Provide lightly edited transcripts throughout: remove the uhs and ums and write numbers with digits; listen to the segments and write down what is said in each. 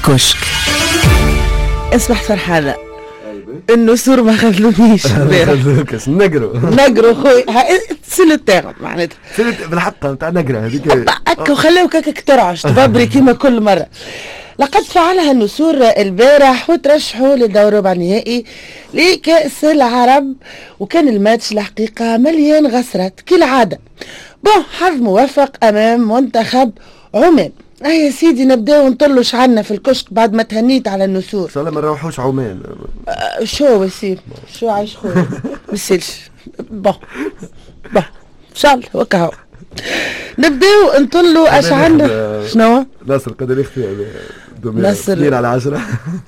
الكشك. اصبحت فرحانة النسور ما خذلونيش. خذلوكش نقرو خوي سلو تاعهم معناتها بالحق نتاع نقرا هذيك هكا وخلاوك هكاك ترعش تببري كيما كل مرة. لقد فعلها النسور البارح وترشحوا لدور ربع نهائي لكأس العرب، وكان الماتش الحقيقة مليان غسرات كالعادة. حظ موفق أمام منتخب عمان. يا سيدي نبداو نطلوش عنا في الكشك بعد ما تهنيت على النسور. ان شاء الله ما نروحوش عمان. شو بصير شو عايش خويا بسيلش ان شاء الله وكهو نبداو نطلوا اش عنا. شنو ناصر قدر يخفي ناصر 2 على 10.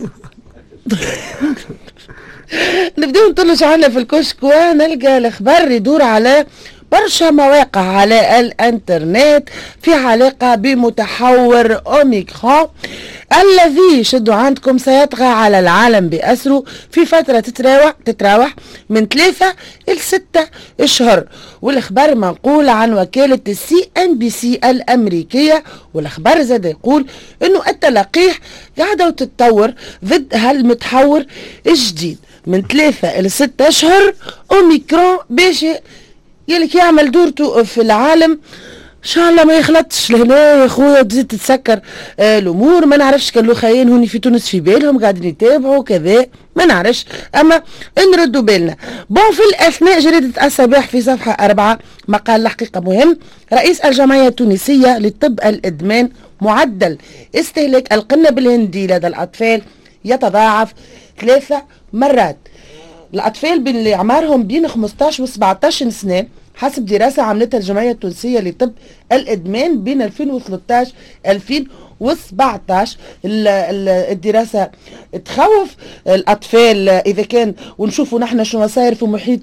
نبداو نطلوا اش عنا في الكشك ونلقى الاخبار يدور على برشا مواقع على الانترنت في علاقة بمتحور اوميكرون الذي شدوا عندكم سيطغى على العالم بأسره في فترة تتراوح من 3 إلى 6 أشهر. والإخبار منقول عن وكالة CNBC الأمريكية، والإخبار زاد يقول أنه التلقيح قاعدة تتطور ضد هالمتحور الجديد من 3 إلى 6 أشهر اوميكرون باش يلك يعمل دورته في العالم. ان شاء الله ما يخلطش لهنا يا خويا تزيد تتسكر الامور. ما نعرفش كان له خاين هوني في تونس في بالهم قاعدين يتابعوا كذا ما نعرفش، اما نردوا بالنا. في الاثناء جريدة الصباح في صفحة 4 مقال الحقيقة مهم. رئيس الجمعية التونسية للطب الادمان معدل استهلاك القنب الهندي لدى الاطفال يتضاعف 3 مرات. الأطفال اللي أعمارهم بين 15 و 17 سنة حسب دراسة عملتها الجمعية التونسية لطب الإدمان بين 2013 2017. الدراسة تخوف الأطفال إذا كان ونشوفوا نحن شو صاير في محيط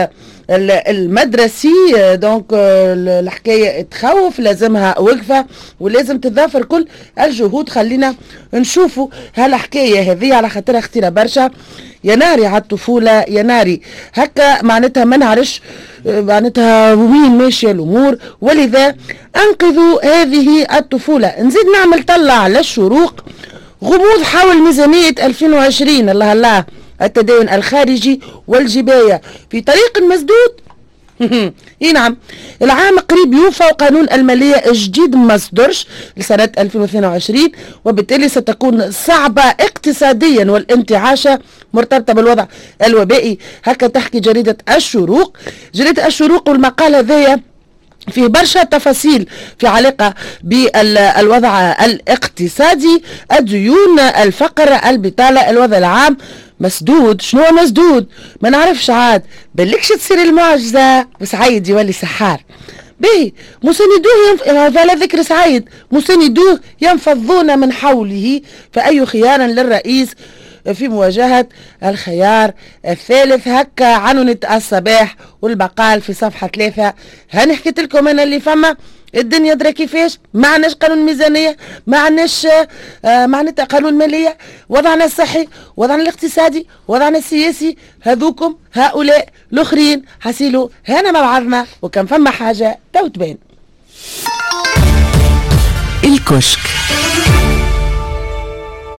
المدرسي. دونك الحكاية تخوف، لازمها وقفة ولازم تضافر كل الجهود. خلينا نشوفوا هالحكاية هذه على خاطرها خطيرة برشا. يا ناري على الطفولة يا ناري هكا معناتها ما نعرفش معناتها وين ماشية الأمور، ولذا أنقذوا هذه الطفولة. نزيد نعمل طلع على الشروق. غموض حول ميزانية 2020 الله التدين الخارجي والجباية في طريق مسدود. نعم العام قريب يوفى وقانون المالية الجديد ما صدرش لسنة 2022، وبالتالي ستكون صعبة اقتصاديا والانتعاشة مرتبطة بالوضع الوبائي. هكا تحكي جريدة الشروق. جريدة الشروق والمقال هذايا في برشا تفاصيل في علاقة بالوضع الاقتصادي، الديون، الفقر، البطالة، الوضع العام مسدود. شنو مسدود؟ ما نعرفش عاد بلكش تصير المعجزة وسعيد يولي سحار. باهي مساندوه على ذكر سعيد مساندوه ينفضون من حوله، فأي خيار للرئيس في مواجهة الخيار الثالث. هكا عنونت الصباح والبقال في صفحة 3. هنحكيت لكم أنا اللي فما الدنيا درا كيفاش. ما عناش قانون ميزانية، ما عناش معناتها قانون مالية. وضعنا الصحي، وضعنا الاقتصادي، وضعنا السياسي، هذوكم هؤلاء الاخرين حسيلوا هنا مع بعضنا، وكان فما حاجة تو تبان. الكشك.